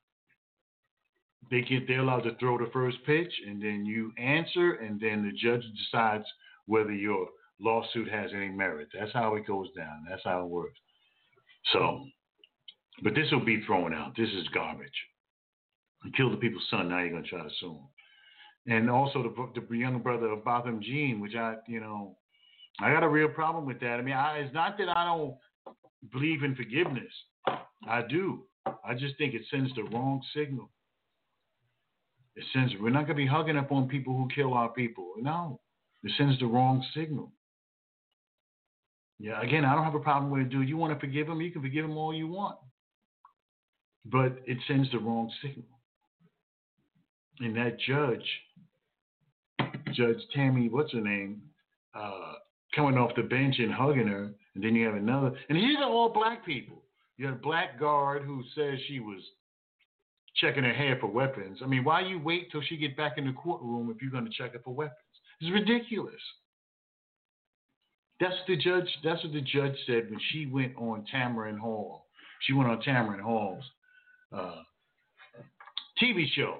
They get, they're allowed to throw the first pitch, and then you answer, and then the judge decides whether your lawsuit has any merit. That's how it goes down. That's how it works. So, but this will be thrown out. This is garbage. You killed the people's son. Now you're gonna try to sue him. And also the, the younger brother of Botham Jean, which I, you know, I got a real problem with that. I mean, I, it's not that I don't believe in forgiveness. I do. I just think it sends the wrong signal. It sends, we're not gonna be hugging up on people who kill our people. No, it sends the wrong signal. Yeah, again, I don't have a problem with it, dude. You want to forgive him, you can forgive him all you want. But it sends the wrong signal. And that judge, Judge Tammy, what's her name, uh, coming off the bench and hugging her, and then you have another, and these are all black people. You have a black guard who says she was checking her hair for weapons. I mean, why you wait till she get back in the courtroom if you're going to check her for weapons? It's ridiculous. That's the judge. That's what the judge said when she went on Tamron Hall. She went on Tamron Hall's uh, T V show.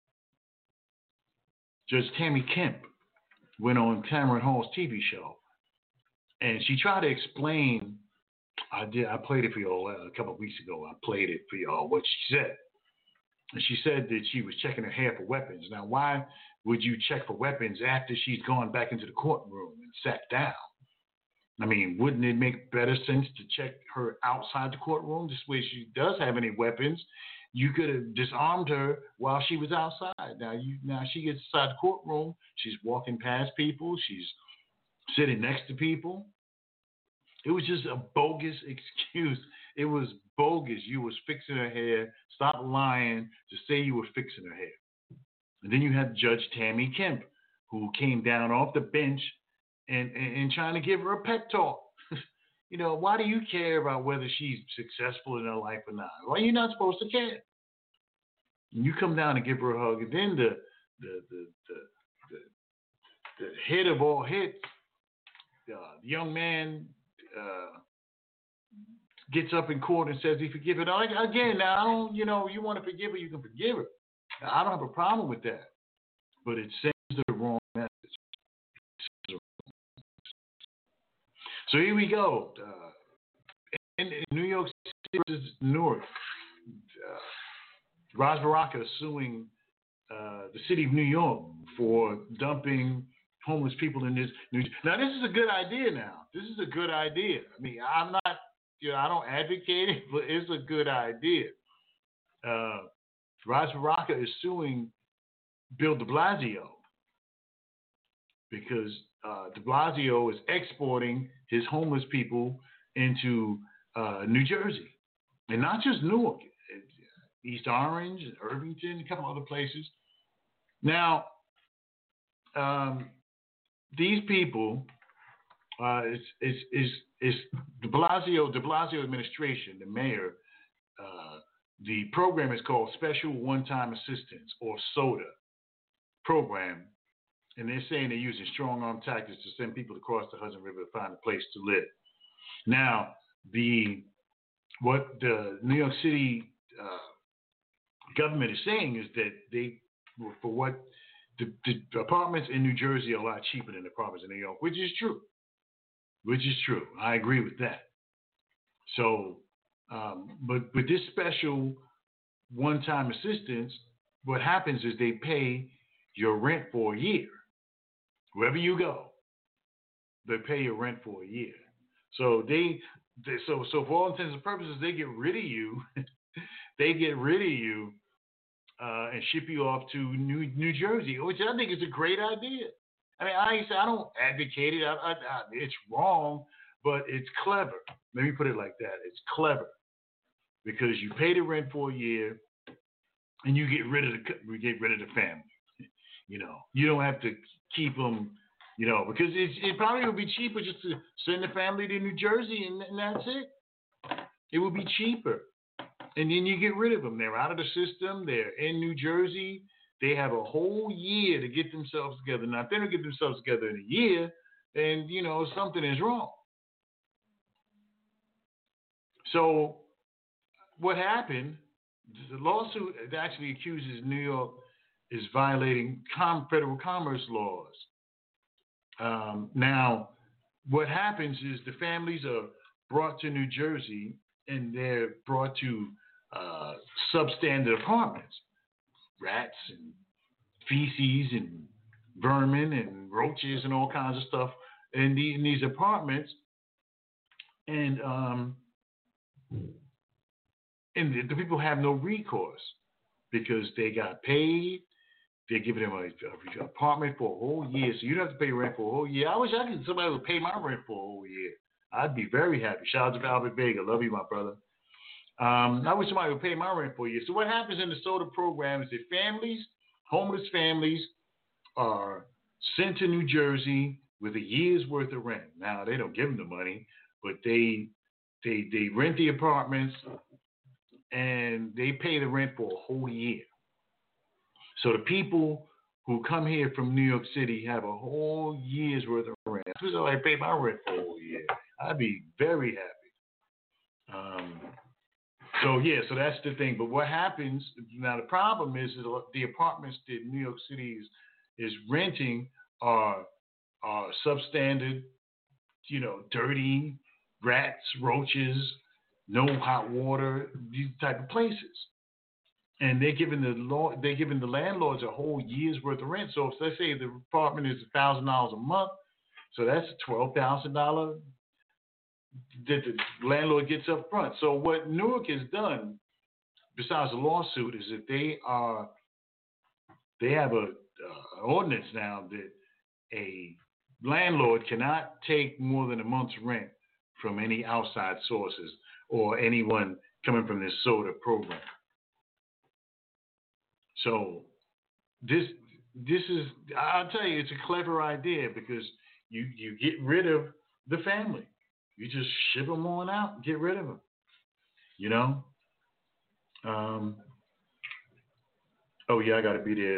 Judge Tammy Kemp went on Tamron Hall's T V show, and she tried to explain. I did. I played it for y'all a couple of weeks ago. I played it for y'all. What she said, and she said that she was checking her hair for weapons. Now, why would you check for weapons after she's gone back into the courtroom and sat down? I mean, wouldn't it make better sense to check her outside the courtroom? This way, she does have any weapons. You could have disarmed her while she was outside. Now, you now she gets inside the courtroom. She's walking past people. She's sitting next to people. It was just a bogus excuse. It was bogus. You was fixing her hair. Stop lying to say you were fixing her hair. And then you had Judge Tammy Kemp, who came down off the bench and, and, and trying to give her a pep talk. You know, why do you care about whether she's successful in her life or not? Well, you're not supposed to care. And you come down and give her a hug, and then the the the the, the, the hit of all hits, uh, the young man uh, gets up in court and says he forgive her. Now, again, now I don't, you know, you want to forgive her, you can forgive her. Now, I don't have a problem with that, but it sends the wrong message. So here we go. Uh, in, in New York City versus Newark, uh, Ras Baraka is suing uh, the city of New York for dumping homeless people in this. New now, this is a good idea now. This is a good idea. I mean, I'm not, you know, I don't advocate it, but it's a good idea. Uh, Ras Baraka is suing Bill de Blasio because uh, de Blasio is exporting his homeless people into uh, New Jersey, and not just Newark, East Orange, Irvington, a couple other places. Now, um, these people, uh, is is is is de Blasio, de Blasio administration, the mayor. Uh, the program is called Special One-Time Assistance, or SOTA program. And they're saying they're using strong-arm tactics to send people across the Hudson River to find a place to live. Now, the what the New York City uh, government is saying is that they, for what the, the apartments in New Jersey are a lot cheaper than the apartments in New York, which is true. Which is true. I agree with that. So, um, but with this special one-time assistance, what happens is they pay your rent for a year. Wherever you go, they pay your rent for a year. So they, they so so for all intents and purposes, they get rid of you. They get rid of you uh, and ship you off to New New Jersey, which I think is a great idea. I mean, I I don't advocate it. I, I, I, it's wrong, but it's clever. Let me put it like that. It's clever because you pay the rent for a year, and you get rid of the you get rid of the family. You know, you don't have to keep them You know, because it, it probably would be cheaper just to send the family to New Jersey and, and that's it. It would be cheaper. And then you get rid of them. They're out of the system. They're in New Jersey. They have a whole year to get themselves together. Now, if they don't get themselves together in a year, then, you know, something is wrong. So what happened, the lawsuit actually accuses New York is violating com- federal commerce laws. Um, now, what happens is the families are brought to New Jersey and they're brought to uh, substandard apartments, rats and feces and vermin and roaches and all kinds of stuff in, the, in these apartments. And um, and the, the people have no recourse because they got paid. They're giving them an apartment for a whole year, so you don't have to pay rent for a whole year. I wish I could somebody would pay my rent for a whole year. I'd be very happy. Shout out to Albert Vega. Love you, my brother. Um, I wish somebody would pay my rent for a year. So what happens in the SOTA program is that families, homeless families, are sent to New Jersey with a year's worth of rent. Now, they don't give them the money, but they they they rent the apartments and they pay the rent for a whole year. So the people who come here from New York City have a whole year's worth of rent. So I pay my rent for a whole year. I'd be very happy. Um, so yeah, so that's the thing. But what happens now? The problem is that the apartments that New York City is, is renting are are substandard, you know, dirty, rats, roaches, no hot water, these type of places. And they're giving the law, they're giving the landlords a whole year's worth of rent. So if let's say the apartment is a thousand dollars a month, so that's twelve thousand dollars that the landlord gets up front. So what Newark has done, besides the lawsuit, is that they are they have a uh, ordinance now that a landlord cannot take more than a month's rent from any outside sources or anyone coming from this SOTA program. So this this is, I'll tell you, it's a clever idea because you, you get rid of the family. You just ship them on out and get rid of them, you know? Um, oh, yeah, I got to be there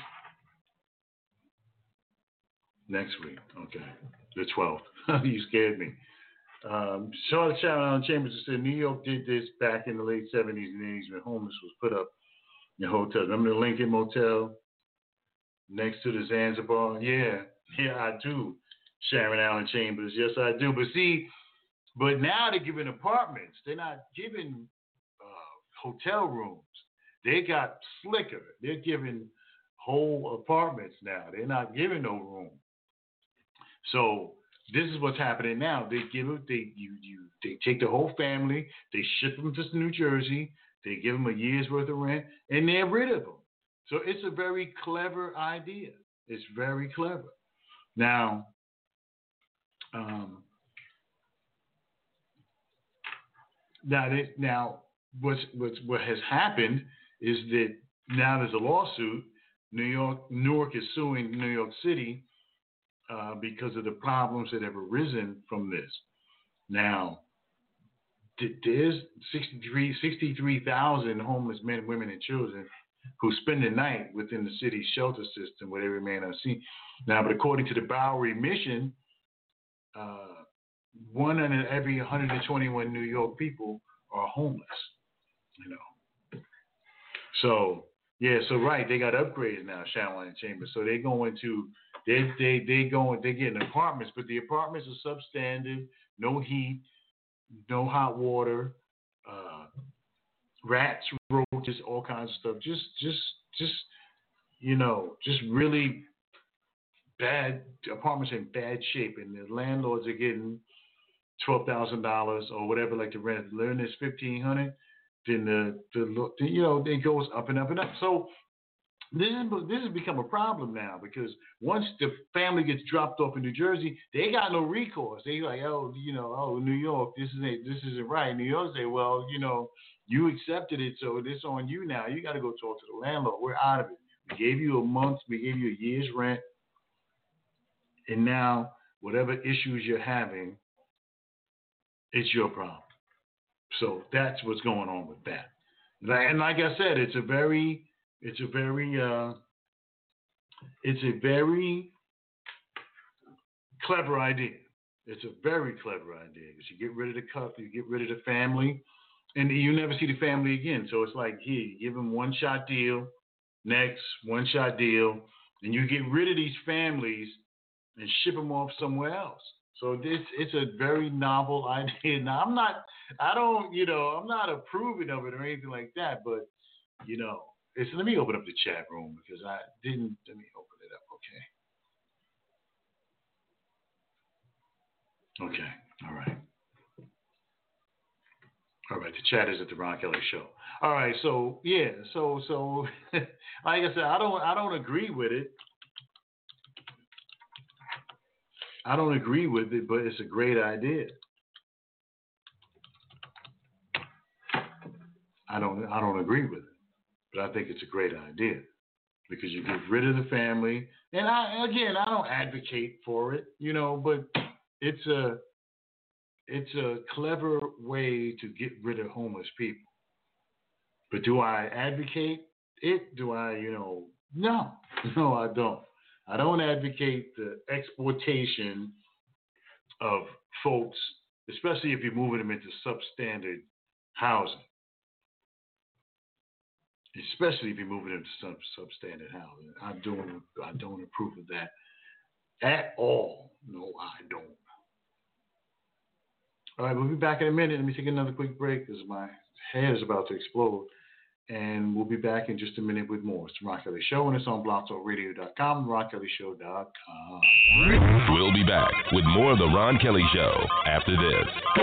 next week. Okay, the twelfth. You scared me. Um, Charlotte Sharon Chambers said New York did this back in the late seventies and eighties when homeless was put up in hotels. Remember the Lincoln Motel next to the Zanzibar? Yeah, yeah, I do. Sharon Allen Chambers, yes, I do. But see, but now they're giving apartments. They're not giving uh, hotel rooms. They got slicker. They're giving whole apartments now. They're not giving no room. So this is what's happening now. They give it. They you you. They take the whole family. They ship them to New Jersey. They give them a year's worth of rent, and they're rid of them. So it's a very clever idea. It's very clever. Now, um, now, they, now, what's what's what has happened is that now there's a lawsuit. New York, Newark is suing New York City uh, because of the problems that have arisen from this. Now, there's sixty-three thousand homeless men, women, and children who spend the night within the city's shelter system where they remain unseen. Now, but according to the Bowery Mission, uh, one in every one hundred twenty-one New York people are homeless. You know, so yeah, so right, they got upgrades now, Sharon and Chambers. So they go into they they they go they get in apartments, but the apartments are substandard, no heat, no hot water, uh, rats, roaches, all kinds of stuff. Just, just, just, you know, just really bad apartments in bad shape, and the landlords are getting twelve thousand dollars or whatever, like the rent. Learn is fifteen hundred. Then the, the, the, you know, it goes up and up and up. So this is this has become a problem now because once the family gets dropped off in New Jersey, they got no recourse. They like, oh, you know, oh, New York, this isn't this isn't right. New York say, well, you know, you accepted it, so it's on you now. You got to go talk to the landlord. We're out of it. We gave you a month. We gave you a year's rent, And now, whatever issues you're having, it's your problem. So that's what's going on with that. And like I said, it's a very, it's a very, uh, it's a very clever idea. It's a very clever idea because you get rid of the cup, you get rid of the family, and you never see the family again. So it's like, here, you give them one shot deal, next one shot deal, and you get rid of these families and ship them off somewhere else. So this, it's a very novel idea. Now, I'm not, I don't, you know, I'm not approving of it or anything like that, but, you know, it's, let me open up the chat room because I didn't, let me open it up, okay? Okay, all right. All right, the chat is at the Ron Kelly Show. All right, so, yeah, so, so, like I said, I don't, I don't agree with it. I don't agree with it, but it's a great idea. I don't I don't agree with it, but I think it's a great idea because you get rid of the family. And I again, I don't advocate for it, you know, but it's a it's a clever way to get rid of homeless people. But do I advocate it? Do I, you know, no, no, I don't. I don't advocate the exploitation of folks, especially if you're moving them into substandard housing. Especially if you're moving into sub substandard housing. I don't, I don't approve of that at all. No, I don't. All right, we'll be back in a minute. Let me take another quick break because my head is about to explode. And we'll be back in just a minute with more. It's the Ron Kelly Show, and it's on blog talk radio dot com, ron kelly show dot com. We'll be back with more of the Ron Kelly Show after this.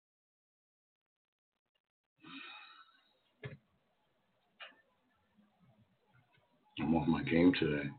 I'm off my game today.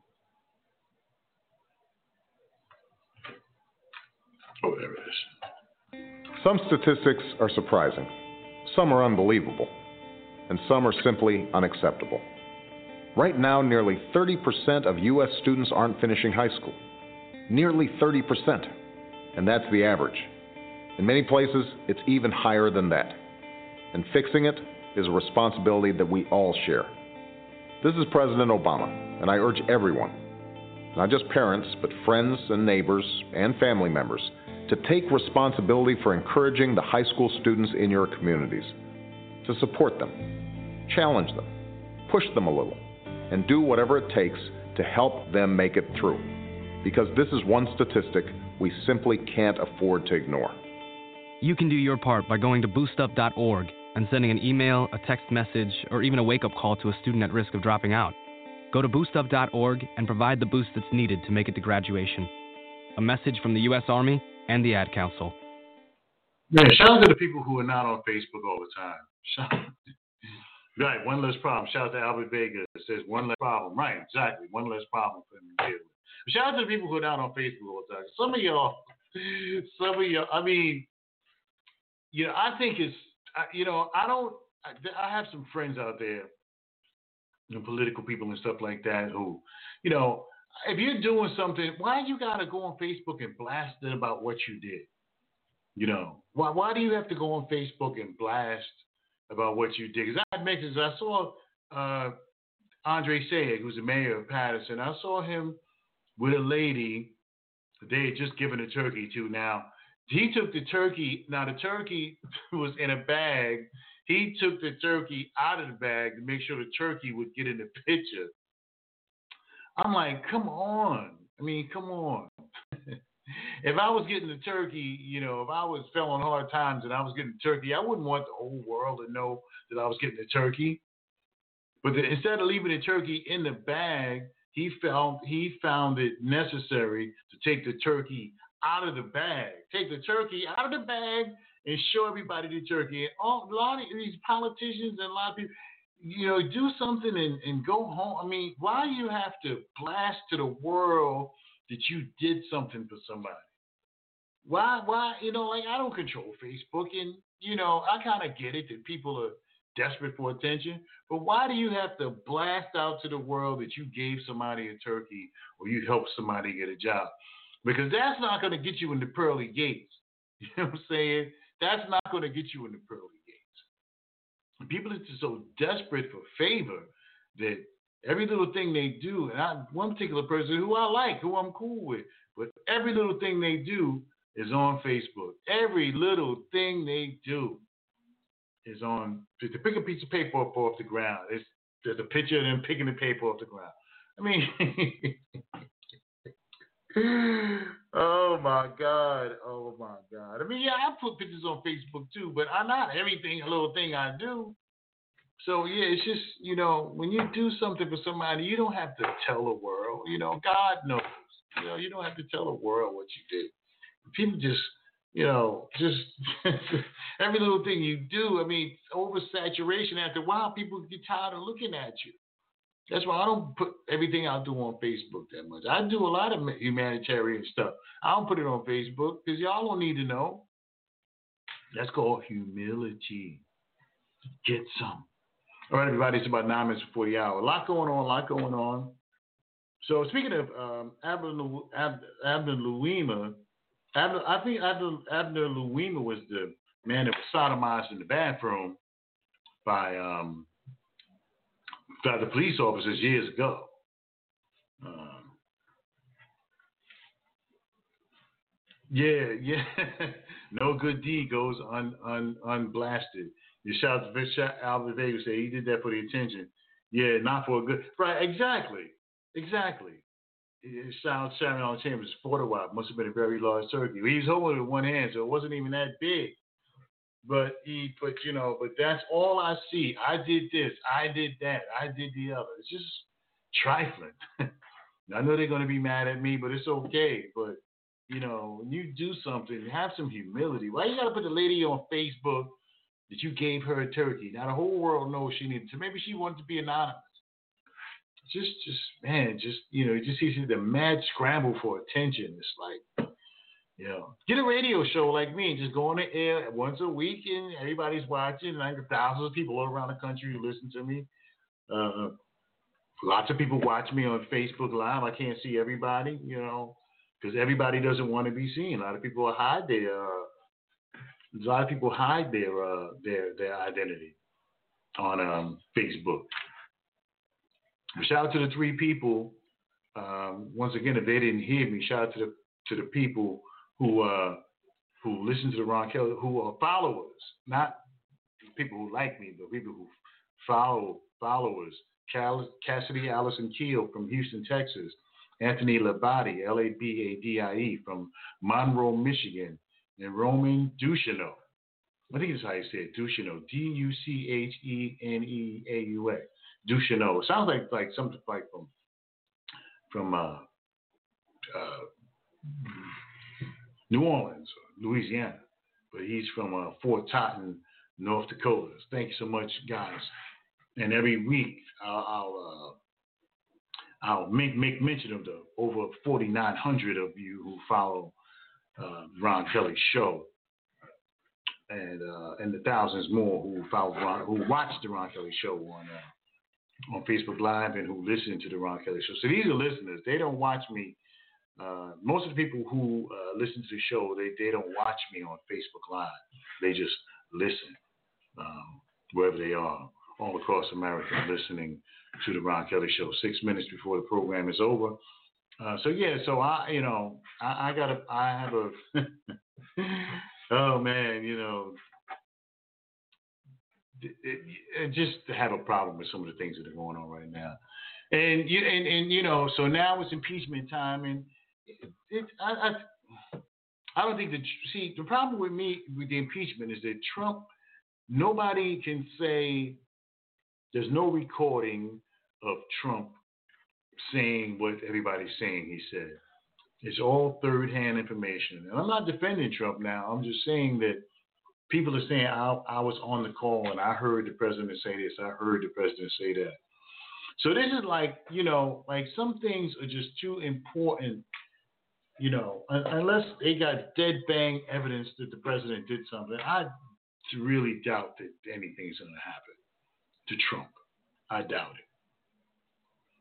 Oh, there it is. Some statistics are surprising. Some are unbelievable. And some are simply unacceptable. Right now, nearly thirty percent of U S students aren't finishing high school. Nearly thirty percent. And that's the average. In many places, it's even higher than that. And fixing it is a responsibility that we all share. This is President Obama, and I urge everyone, not just parents, but friends and neighbors and family members, to take responsibility for encouraging the high school students in your communities, to support them, challenge them, push them a little, and do whatever it takes to help them make it through. Because this is one statistic we simply can't afford to ignore. You can do your part by going to boost up dot org and sending an email, a text message, or even a wake-up call to a student at risk of dropping out. Go to boost up dot org and provide the boost that's needed to make it to graduation. A message from the U S Army and the Ad Council. Man, shout out to the people who are not on Facebook all the time. Shout Right, one less problem. Shout out to Albert Vega. It says one less problem. Right, exactly. One less problem for him to deal with. But shout out to the people who are not on Facebook all the time. Some of y'all, some of y'all, I mean, you know, I think it's, you know, I don't, I have some friends out there, you know, political people and stuff like that who, you know, if you're doing something, why you got to go on Facebook and blast it about what you did? You know, why, why do you have to go on Facebook and blast about what you did? Because I mentioned, I saw uh, Andre Sayegh, who's the mayor of Patterson. I saw him with a lady they had just given a turkey to. Now, he took the turkey. Now, the turkey was in a bag. He took the turkey out of the bag to make sure the turkey would get in the picture. I'm like, come on. I mean, come on. If I was getting the turkey, you know, if I was fell on hard times and I was getting the turkey, I wouldn't want the whole world to know that I was getting the turkey. But the, instead of leaving the turkey in the bag, he found he found it necessary to take the turkey out of the bag. Take the turkey out of the bag and show everybody the turkey. And all, a lot of these politicians and a lot of people, you know, do something and, and go home. I mean, why do you have to blast to the world that you did something for somebody? Why, why, you know, like I don't control Facebook and, you know, I kind of get it that people are desperate for attention, but why do you have to blast out to the world that you gave somebody a turkey or you helped somebody get a job? Because that's not going to get you in the pearly gates. You know what I'm saying? That's not going to get you in the pearly gates. People are just so desperate for favor that every little thing they do, and I, one particular person who I like, who I'm cool with, but every little thing they do is on Facebook. Every little thing they do is on, to pick a piece of paper up off the ground. It's, there's a picture of them picking the paper off the ground. I mean, oh my God, oh my God. I mean, yeah, I put pictures on Facebook too, but I'm not everything, a little thing I do. So yeah, it's just, you know, when you do something for somebody, you don't have to tell the world. You know, God knows. You know, you don't have to tell the world what you did. People just, you know, just every little thing you do. I mean, oversaturation. After a while, people get tired of looking at you. That's why I don't put everything I do on Facebook that much. I do a lot of humanitarian stuff. I don't put it on Facebook because y'all don't need to know. That's called humility. Get some. All right, everybody, it's about nine minutes before the hour. A lot going on, a lot going on. So speaking of um, Abner, Ab, Abner Louima, Abner, I think Abner, Abner Louima was the man that was sodomized in the bathroom by, um, by the police officers years ago. Um, yeah, yeah. No good deed goes un, un, unblasted. You shout Albert Davis say he did that for the attention. Yeah, not for a good. Right, exactly. Exactly. Shout Samuel Chambers, photo op. Must have been a very large turkey. He was holding it with one hand, so it wasn't even that big. But he put, you know, but that's all I see. I did this. I did that. I did the other. It's just trifling. I know they're going to be mad at me, but it's okay. But, you know, when you do something, have some humility. Why you got to put the lady on Facebook that you gave her a turkey? Now the whole world knows she needed to. Maybe she wanted to be anonymous. Just, just, man, just, you know, you just see the mad scramble for attention. It's like, you know, get a radio show like me and just go on the air once a week and everybody's watching. And I got thousands of people all around the country who listen to me. Uh, lots of people watch me on Facebook Live. I can't see everybody, you know, because everybody doesn't want to be seen. A lot of people hide their, uh, a lot of people hide their, uh, their, their identity on um, Facebook. Shout out to the three people. Um, once again, if they didn't hear me, shout out to the to the people who uh, who listen to the Ron Kelly, who are followers, not people who like me, but people who follow followers. Cal- Cassidy Allison Keel from Houston, Texas. Anthony Labadie, L A B A D I E, from Monroe, Michigan. And Roman Ducheneau. I think it's how you say it, Ducheneau. D U C H E N E A U A. Ducheneau. It sounds like like something like from from uh, uh, New Orleans, Louisiana, but he's from uh, Fort Totten, North Dakota. Thank you so much, guys. And every week I'll I'll, uh, I'll make make mention of the over forty-nine hundred of you who follow uh, Ron Kelly show, and uh, and the thousands more who follow Ron, who watch the Ron Kelly show on. Uh, on Facebook Live and who listen to the Ron Kelly show. So these are listeners. They don't watch me. Uh, most of the people who uh, listen to the show, they, they don't watch me on Facebook Live. They just listen um, wherever they are, all across America, listening to the Ron Kelly show six minutes before the program is over. Uh, so yeah, so I, you know, I, I got a, I have a, oh man, you know, It, it, just to have a problem with some of the things that are going on right now, and you and, and you know, so now it's impeachment time, and it, it, I, I I don't think that see the problem with me with the impeachment is that Trump, nobody can say there's no recording of Trump saying what everybody's saying he said. It's all third-hand information, and I'm not defending Trump now. I'm just saying that. People are saying I, I was on the call and I heard the president say this. I heard the president say that. So this is like, you know, like some things are just too important, you know, unless they got dead bang evidence that the president did something. I really doubt that anything's going to happen to Trump. I doubt it.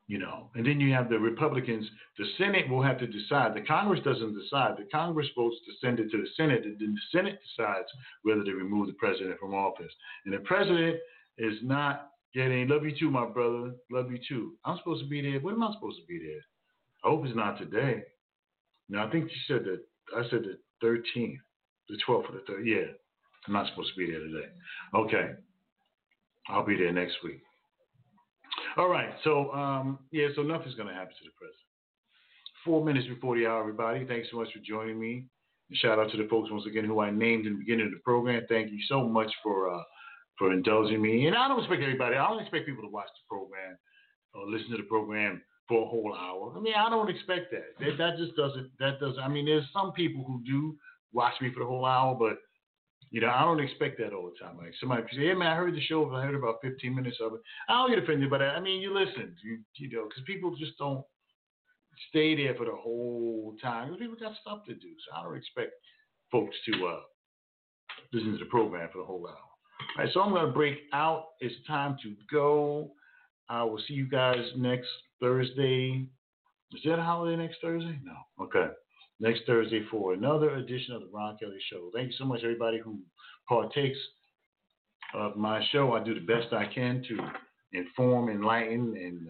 You know, and then you have the Republicans. The Senate will have to decide. The Congress doesn't decide. The Congress votes to send it to the Senate, and then the Senate decides whether to remove the president from office. And the president is not getting, love you too, my brother, love you too. I'm supposed to be there. When am I supposed to be there? I hope it's not today. No, I think you said that, I said the thirteenth, the twelfth or the third. Yeah, I'm not supposed to be there today. Okay. I'll be there next week. All right, so, um, yeah, so nothing's going to happen to the president. Four minutes before the hour, everybody. Thanks so much for joining me. And shout out to the folks, once again, who I named in the beginning of the program. Thank you so much for uh, for indulging me. And I don't expect everybody, I don't expect people to watch the program or listen to the program for a whole hour. I mean, I don't expect that. That, that just doesn't, that doesn't, I mean, there's some people who do watch me for the whole hour, but you know, I don't expect that all the time. Like somebody say, "Hey man, I heard the show, but I heard about fifteen minutes of it." I don't get offended by that. I mean, you listen, you, you know, because people just don't stay there for the whole time. People got stuff to do, so I don't expect folks to uh, listen to the program for the whole hour. All right, so I'm going to break out. It's time to go. I will see you guys next Thursday. Is that a holiday next Thursday? No. Okay. Next Thursday for another edition of the Ron Kelly Show. Thank you so much, everybody who partakes of my show. I do the best I can to inform, enlighten, and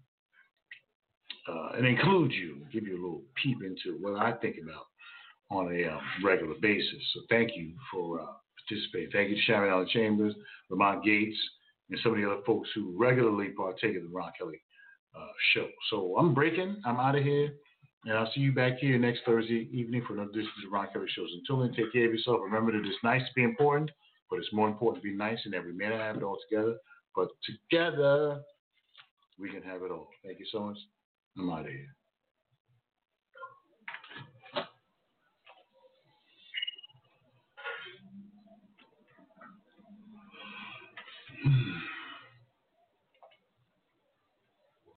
uh, uh, and include you, give you a little peep into what I think about on a um, regular basis. So thank you for uh, participating. Thank you to Sharon Allen Chambers, Lamont Gates, and some of the other folks who regularly partake of the Ron Kelly uh, Show. So I'm breaking. I'm out of here. And I'll see you back here next Thursday evening for another edition of the Ron Kelly Shows. Until then, take care of yourself. Remember that it's nice to be important, but it's more important to be nice, and every man have it all together. But together, we can have it all. Thank you so much. I'm out of here.